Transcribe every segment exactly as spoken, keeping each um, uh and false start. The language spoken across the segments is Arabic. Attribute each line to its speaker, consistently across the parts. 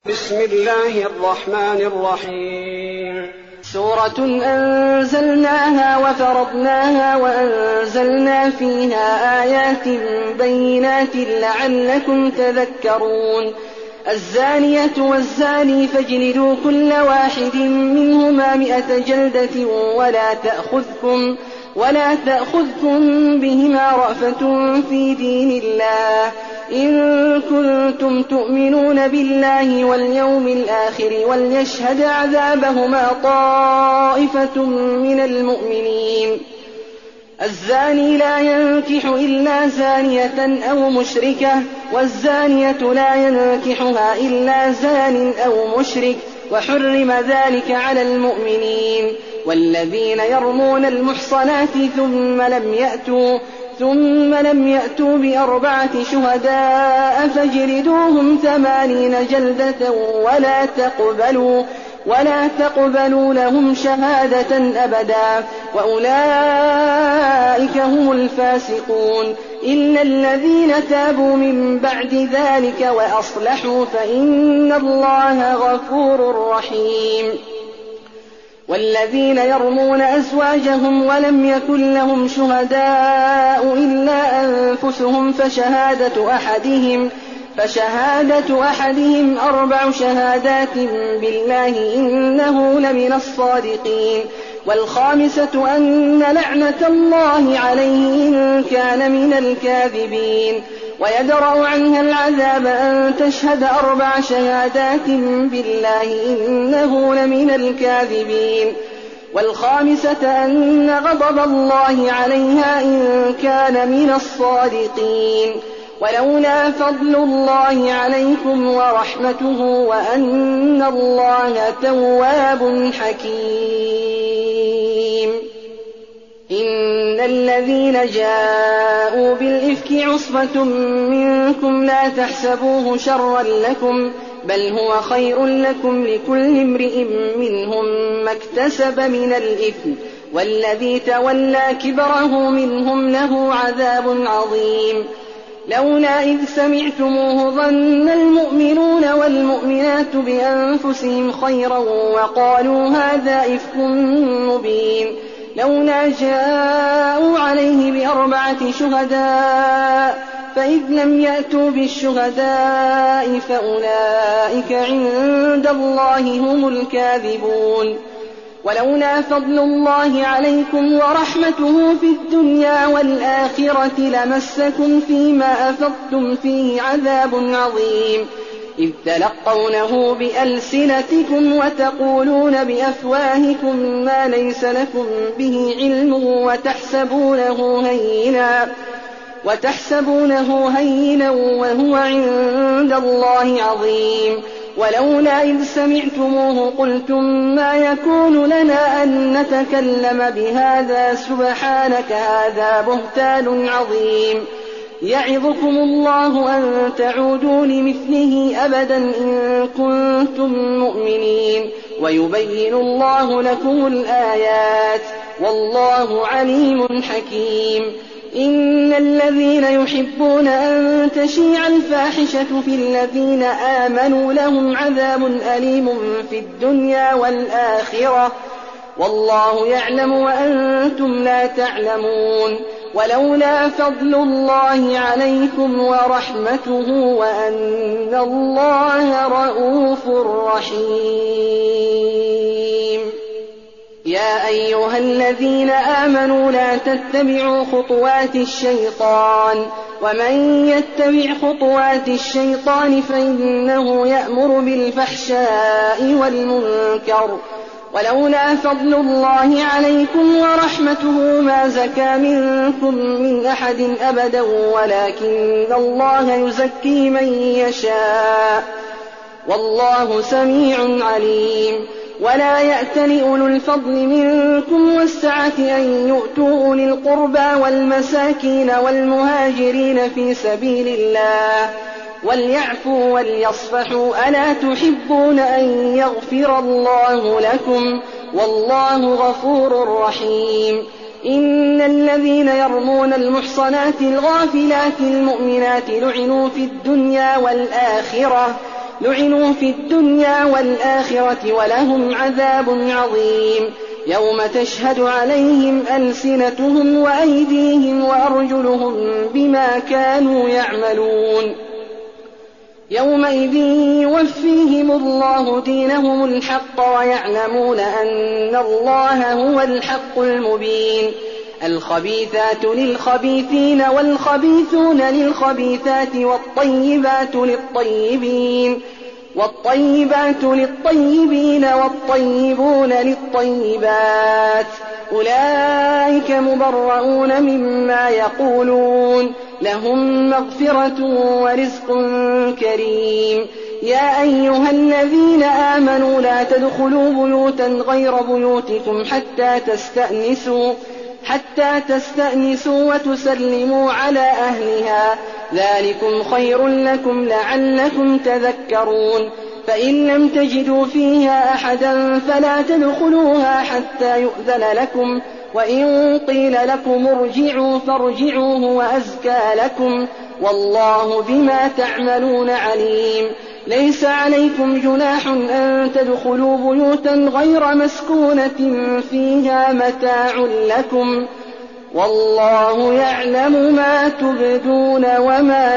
Speaker 1: بسم الله الرحمن الرحيم
Speaker 2: سورة أنزلناها وفرضناها وأنزلنا فيها آيات بينات لعلكم تذكرون. الزانية والزاني فاجلدوا كل واحد منهما مئة جلدة ولا تأخذكم ولا تأخذكم بهما رأفة في دين الله إن كنتم تؤمنون بالله واليوم الآخر وليشهد عذابهما طائفة من المؤمنين. الزاني لا ينكح إلا زانية أو مشركة والزانية لا ينكحها إلا زان أو مشرك وحرم ذلك على المؤمنين. والذين يرمون المحصنات ثم لم يأتوا ثم لم يأتوا بأربعة شهداء فاجلدوهم ثمانين جلدة ولا تقبلوا ولا تقبلوا لهم شهادة أبدا وأولئك هم الفاسقون إلا الذين تابوا من بعد ذلك وأصلحوا فإن الله غفور رحيم. والذين يرمون أزواجهم ولم يكن لهم شهداء إلا أنفسهم فشهادة أحدهم فشهادة أحدهم أربع شهادات بالله إنه لمن الصادقين. والخامسة أن لعنة الله عليه إن كان من الكاذبين. ويدرأ عنها العذاب أن تشهد أربع شهادات بالله إنه لمن الكاذبين. والخامسة أن غضب الله عليها إن كان من الصادقين. ولولا فضل الله عليكم ورحمته وأن الله تواب حكيم. إن الذين جاءوا بالإفك عصبة منكم لا تحسبوه شرا لكم بل هو خير لكم لكل امرئ منهم ما اكتسب من الإثم والذي تولى كبره منهم له عذاب عظيم. لولا إذ سمعتموه ظن المؤمنون والمؤمنات بأنفسهم خيرا وقالوا هذا إفك مبين. لولا جاءوا عليه بأربعة شهداء فإذ لم يأتوا بالشهداء فأولئك عند الله هم الكاذبون. ولولا فضل الله عليكم ورحمته في الدنيا والآخرة لمسكم فيما أفضتم فيه عذاب عظيم إذ تلقونه بألسنتكم وتقولون بأفواهكم ما ليس لكم به علم وتحسبونه هينا وتحسبونه هينا وهو عند الله عظيم. ولولا إذ سمعتموه قلتم ما يكون لنا أن نتكلم بهذا سبحانك هذا بهتان عظيم. يعظكم الله أن تعودوا لمثله أبدا إن كنتم مؤمنين ويبين الله لكم الآيات والله عليم حكيم. إن الذين يحبون أن تشيع الفاحشة في الذين آمنوا لهم عذاب أليم في الدنيا والآخرة والله يعلم وأنتم لا تعلمون. ولولا فضل الله عليكم ورحمته وأن الله رءوف رحيم. يا أيها الذين آمنوا لا تتبعوا خطوات الشيطان ومن يتبع خطوات الشيطان فإنه يأمر بالفحشاء والمنكر. ولولا فضل الله عليكم ورحمته ما زكى منكم من أحد أبدا ولكن الله يزكي من يشاء والله سميع عليم. ولا يأتل أولو الفضل منكم والسعة أن يؤتوا أولي القربى والمساكين والمهاجرين في سبيل الله وليعفوا وليصفحوا ألا تحبون أن يغفر الله لكم والله غفور رحيم. إن الذين يرمون المحصنات الغافلات المؤمنات لعنوا في الدنيا والآخرة لعنوا في الدنيا والآخرة ولهم عذاب عظيم يوم تشهد عليهم ألسنتهم وأيديهم وأرجلهم بما كانوا يعملون يومئذ يوفيهم الله دينهم الحق ويعلمون أن الله هو الحق المبين الخبيثات للخبيثين والخبيثون للخبيثات والطيبات للطيبين والطيبات للطيبين والطيبون للطيبات أولئك مبرؤون مما يقولون لهم مغفرة ورزق كريم يا أيها الذين آمنوا لا تدخلوا بيوتا غير بيوتكم حتى تستأنسوا حتى تستأنسوا وتسلموا على أهلها ذلكم خير لكم لعلكم تذكرون فإن لم تجدوا فيها أحدا فلا تدخلوها حتى يؤذن لكم وإن قيل لكم ارجعوا فارجعوا هو أزكى لكم والله بما تعملون عليم ليس عليكم جناح أن تدخلوا بيوتا غير مسكونة فيها متاع لكم والله يعلم ما تبدون وما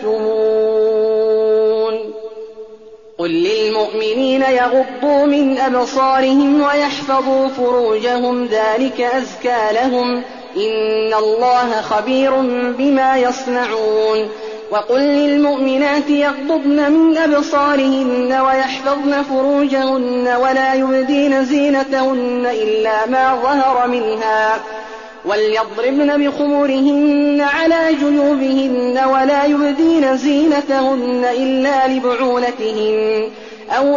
Speaker 2: تكتمون قل للمؤمنين يغضوا من أبصارهم ويحفظوا فروجهم ذلك أزكى لهم إن الله خبير بما يصنعون وقل للمؤمنات يغضضن من أبصارهن ويحفظن فروجهن ولا يبدين زينتهن إلا ما ظهر منها وليضربن بخمرهن على جيوبهن ولا يبدين زينتهن إلا لبعولتهن أو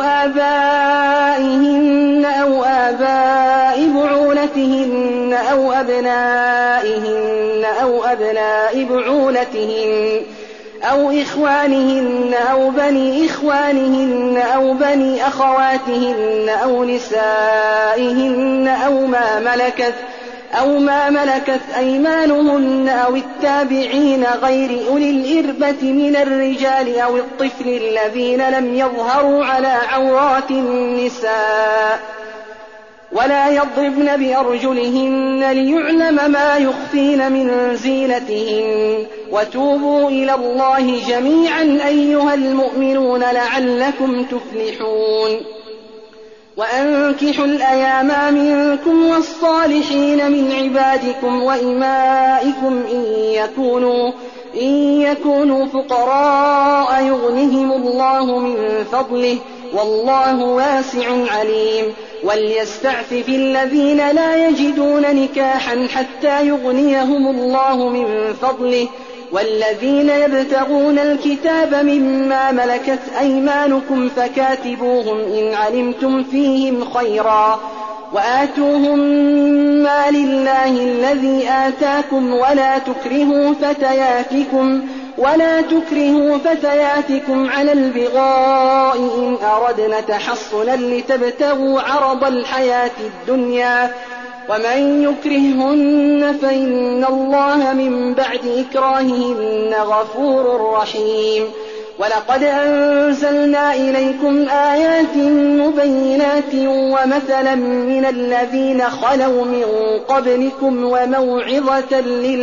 Speaker 2: آبائهن أو آباء بعولتهن أو أبنائهن أو أبناء بعولتهن أو إخوانهن أو بني إخوانهن أو بني أخواتهن أو نسائهن أو ما ملكت أو ما ملكت أيمانهن أو التابعين غير أولي الإربة من الرجال أو الطفل الذين لم يظهروا على عورات النساء ولا يضربن بأرجلهن ليعلم ما يخفين من زينتهن وتوبوا إلى الله جميعا أيها المؤمنون لعلكم تفلحون وأنكحوا الأيام منكم والصالحين من عبادكم وإمائكم إن يكونوا, إن يكونوا فقراء يغنهم الله من فضله والله واسع عليم وليستعفف الذين لا يجدون نكاحا حتى يغنيهم الله من فضله والذين يبتغون الكتاب مما ملكت أيمانكم فكاتبوهم إن علمتم فيهم خيرا وآتوهم ما لله الذي آتاكم ولا تكرهوا فتياتكم ولا تكرهوا فتياتكم على البغاء إن أردنا تحصنا لتبتغوا عرض الحياة الدنيا ومن يكرههن فإن الله من بعد إكراههن غفور رحيم ولقد أنزلنا إليكم آيات مبينات ومثلا من الذين خلوا من قبلكم وموعظة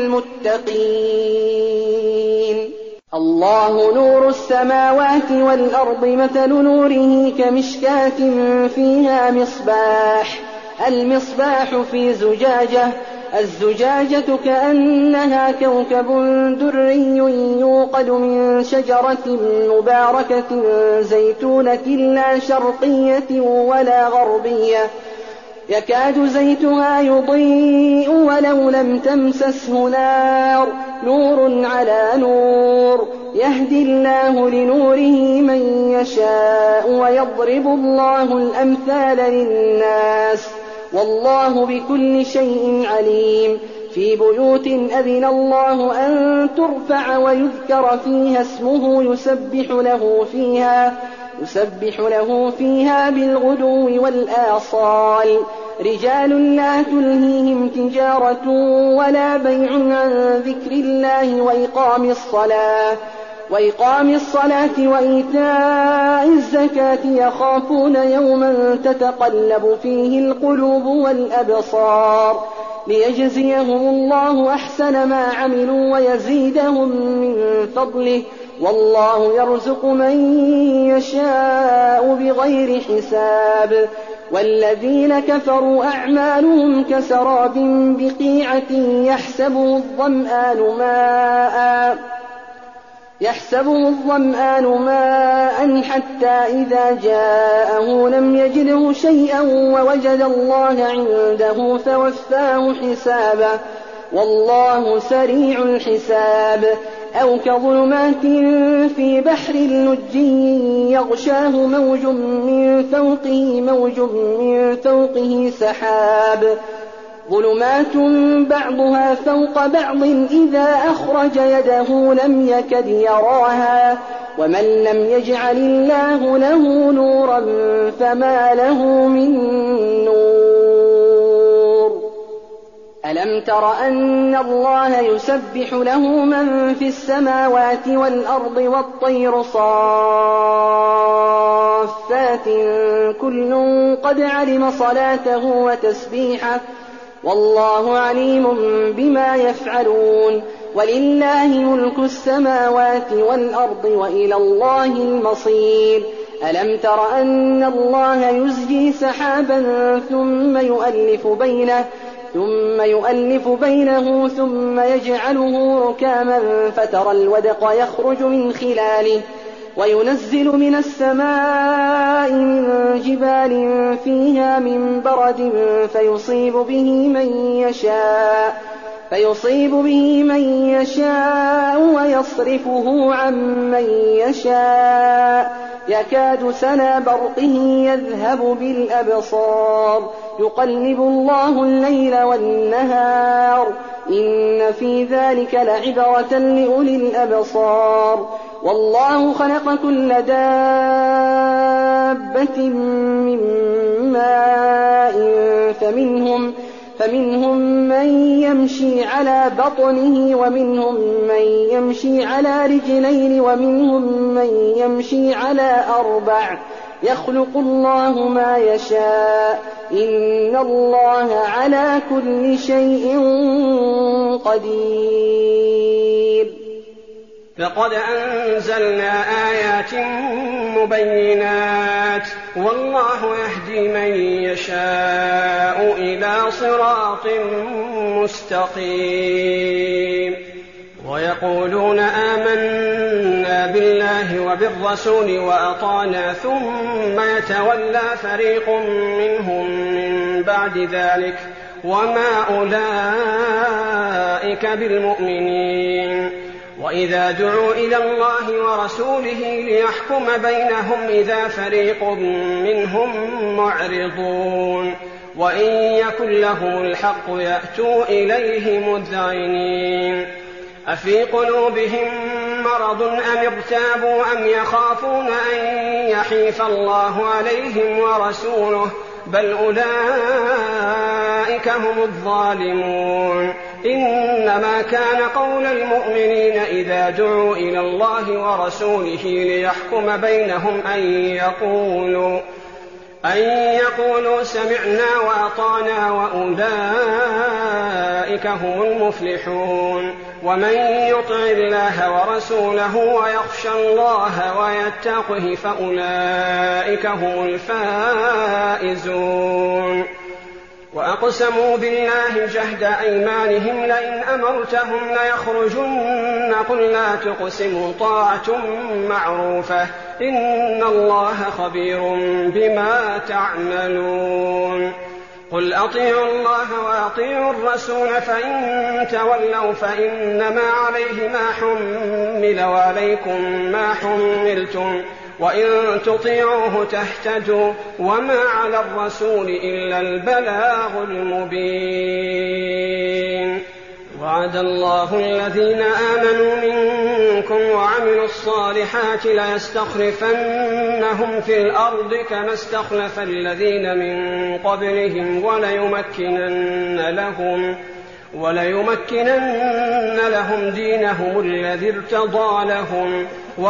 Speaker 2: للمتقين الله نور السماوات والأرض مثل نوره كمشكاة فيها مصباح المصباح في زجاجة الزجاجة كأنها كوكب دري يوقد من شجرة مباركة زيتونة لا شرقية ولا غربية يكاد زيتها يضيء ولو لم تمسسه نار نور على نور يهدي الله لنوره من يشاء ويضرب الله الأمثال للناس والله بكل شيء عليم في بيوت أذن الله أن ترفع ويذكر فيها اسمه يسبح له فيها يسبح له فيها بالغدو والآصال رجال لا تلهيهم تجارة ولا بيع عن ذكر الله وإقام الصلاة وإقام الصلاة وإيتاء الزكاة يخافون يوما تتقلب فيه القلوب والأبصار ليجزيهم الله أحسن ما عملوا ويزيدهم من فضله والله يرزق من يشاء بغير حساب. والذين كفروا أعمالهم كسراب بقيعة يحسبه الظمآن ماء يحسبه الظمآن ماء حتى إذا جاءه لم يجده شيئا ووجد الله عنده فوفاه حسابه والله سريع الحساب. أو كظلمات في بحر لجي يغشاه موج من فوقه موج من فوقه سحاب ظلمات بعضها فوق بعض إذا أخرج يده لم يكد يراها ومن لم يجعل الله له نورا فما له من نور. ألم تر أن الله يسبح له من في السماوات والأرض والطير صافات كل قد علم صلاته وتسبيحه والله عليم بما يفعلون. ولله ملك السماوات والأرض وإلى الله المصير. ألم تر أن الله يزجي سحابا ثم يؤلف بينه ثم يؤلف بينه ثم يجعله ركاما فترى الودق يخرج من خلاله وينزل من السماء من جبال فيها من برد فيصيب به من يشاء فيصيب به من يشاء ويصرفه عن من يشاء يكاد سنا برقه يذهب بالأبصار يقلب الله الليل والنهار إن في ذلك لعبرة لأولي الأبصار. والله خلق كل دابة من ماء فمنهم فمنهم من يمشي على بطنه ومنهم من يمشي على رجلين ومنهم من يمشي على أربع يخلق الله ما يشاء إن الله على كل شيء قدير.
Speaker 1: لقد أنزلنا آيات مبينات والله يهدي من يشاء إلى صراط مستقيم. ويقولون آمنا بالله وبالرسول وأطعنا ثم يتولى فريق منهم من بعد ذلك وما أولئك بالمؤمنين. وإذا دعوا إلى الله ورسوله ليحكم بينهم إذا فريق منهم معرضون وإن يكن لهم الحق يأتوا إليه مذعنين. أفي قلوبهم مرض أم ارتابوا أم يخافون أن يحيف الله عليهم ورسوله بل أولئك هم الظالمون. إنما كان قول المؤمنين إذا دعوا إلى الله ورسوله ليحكم بينهم أن يقولوا أن يقولوا سمعنا وأطعنا وأولئك هم المفلحون. ومن يطع الله ورسوله ويخشى الله ويتقه فأولئك هم الفائزون. وأقسموا بالله جهد أيمانهم لئن أمرتهم ليخرجن قل لا تقسموا طاعة معروفة إن الله خبير بما تعملون. قل أطيعوا الله وأطيعوا الرسول فإن تولوا فإنما عليه ما حمل وعليكم ما حملتم وإن تطيعوه تهتدوا وما على الرسول إلا البلاغ المبين. وعد الله الذين آمنوا منكم وعملوا الصالحات ليستخلفنهم في الأرض كما استخلف الذين من قبلهم وليمكنن لهم وليمكنن لهم دينهم الذي ارتضى لهم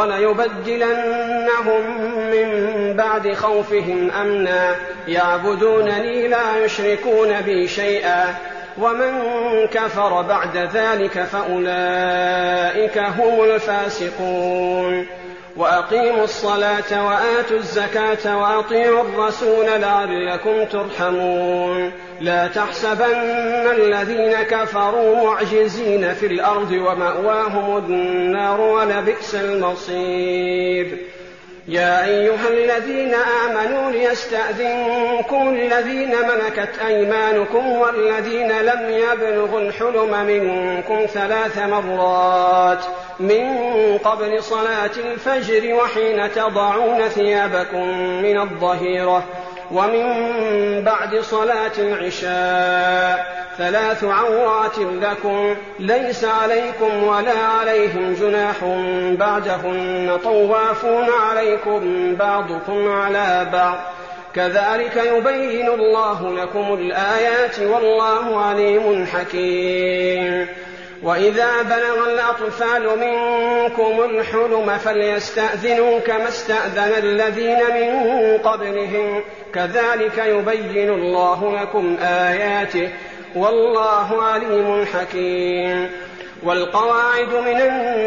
Speaker 1: وليبدلنهم من بعد خوفهم أمنا يعبدونني لا يشركون بي شيئا ومن كفر بعد ذلك فأولئك هم الفاسقون وأقيموا الصلاة وآتوا الزكاة وأطيعوا الرسول لعلكم ترحمون لا تحسبن الذين كفروا معجزين في الأرض ومأواهم النار ولبئس المصير يا أيها الذين آمنوا ليستأذنكم الذين ملكت أيمانكم والذين لم يبلغوا الحلم منكم ثلاث مرات من قبل صلاة الفجر وحين تضعون ثيابكم من الظهيرة ومن بعد صلاة العشاء ثلاث عورات لكم ليس عليكم ولا عليهم جناح بعدهن طوافون عليكم بعضكم على بعض كذلك يبين الله لكم الآيات والله عليم حكيم وإذا بلغ الأطفال منكم الحلم فليستأذنوا كما استأذن الذين من قبلهم كذلك يبين الله لكم آياته والله عليم حكيم والقواعد من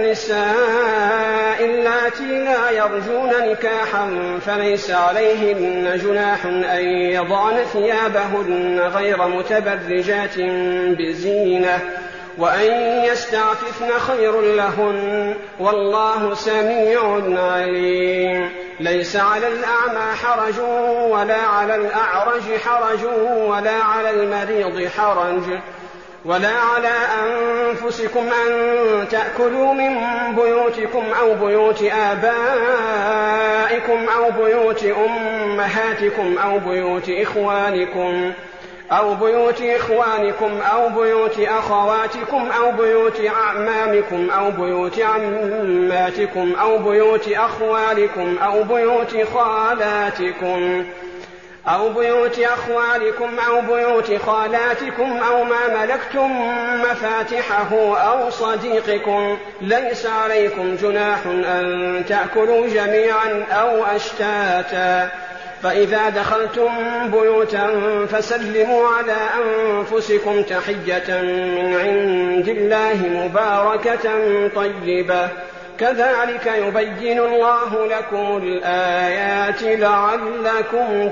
Speaker 1: النساء اللاتي لا يرجون نكاحا فليس عليهن جناح أن يضعن ثيابهن غير متبرجات بزينة وأن يستعففن خير لهن والله سميع عليم ليس على الأعمى حرج ولا على الأعرج حرج ولا على المريض حرج ولا على أنفسكم أن تأكلوا من بيوتكم أو بيوت آبائكم أو بيوت أمهاتكم أو بيوت إخوانكم أو بيوت إخوانكم أو بيوت أخواتكم أو بيوت أعمامكم أو بيوت عماتكم أو بيوت أخوالكم أو بيوت خالاتكم أو بيوت أخوالكم أو بيوت خالاتكم أو ما ملكتم مفاتحه أو صديقكم ليس عليكم جناح أن تأكلوا جميعا أو أشتاتا فإذا دخلتم بيوتا فسلموا على أنفسكم تحية من عند الله مباركة طيبة كذلك يبين الله لكم الآيات لعلكم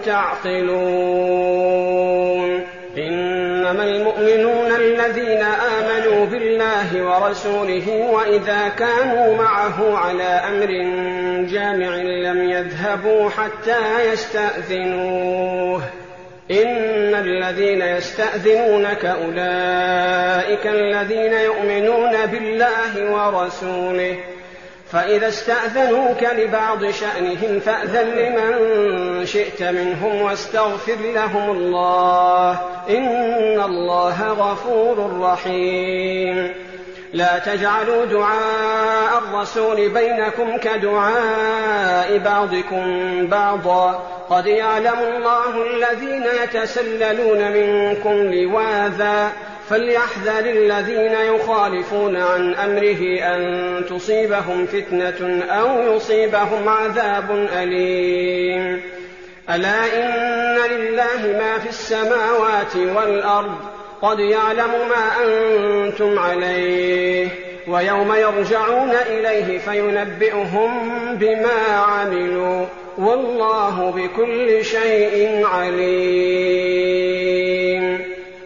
Speaker 1: تعقلون إنما المؤمنون الذين آمنوا بالله ورسوله وإذا كانوا معه على أمر جامع لم يذهبوا حتى يستأذنوه إن الذين يستأذنونك أولئك الذين يؤمنون بالله ورسوله فإذا استأذنوك لبعض شأنهم فأذن لمن شئت منهم واستغفر لهم الله إن الله غفور رحيم لا تجعلوا دعاء الرسول بينكم كدعاء بعضكم بعضا قد يعلم الله الذين يتسللون منكم لواذا فليحذر الذين يخالفون عن أمره أن تصيبهم فتنة أو يصيبهم عذاب أليم ألا إن لله ما في السماوات والأرض قد يعلم ما أنتم عليه ويوم يرجعون إليه فينبئهم بما عملوا والله بكل شيء عليم